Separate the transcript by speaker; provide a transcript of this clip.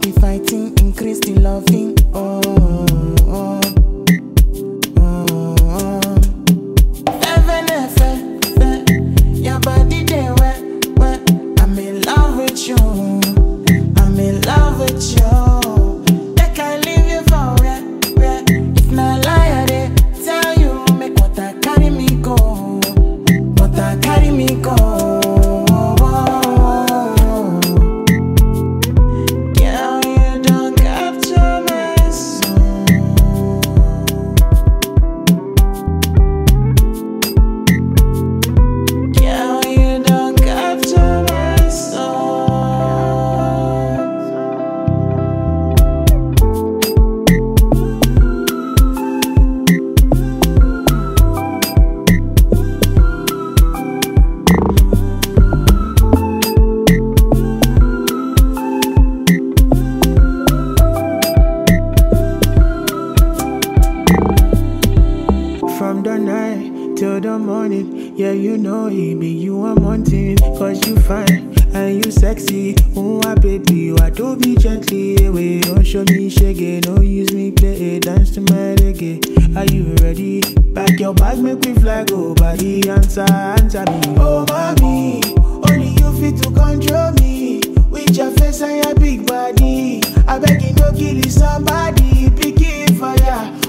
Speaker 1: be fighting, increase the loving. Oh, oh, oh, oh. Heaven, your body there, where I'm in love with you. I'm in love with you. They can't leave you for where. If not lie, I dey tell you, make water carry me go. Water carry me go. Girl, you don't capture my soul. Girl, you don't capture my soul. From the night till the morning, yeah, you know it be you I'm wanting. Cause you fine and you sexy. Oh, my baby, why don't be gently away? Don't show me shaggy, don't use me play. Dance to my reggae. Are you ready? Pack your bag, make me fly, go body. Answer me. Oh, mommy, only you fit to control me. With your face and your big body, I beg you no kill somebody. Pick it fire.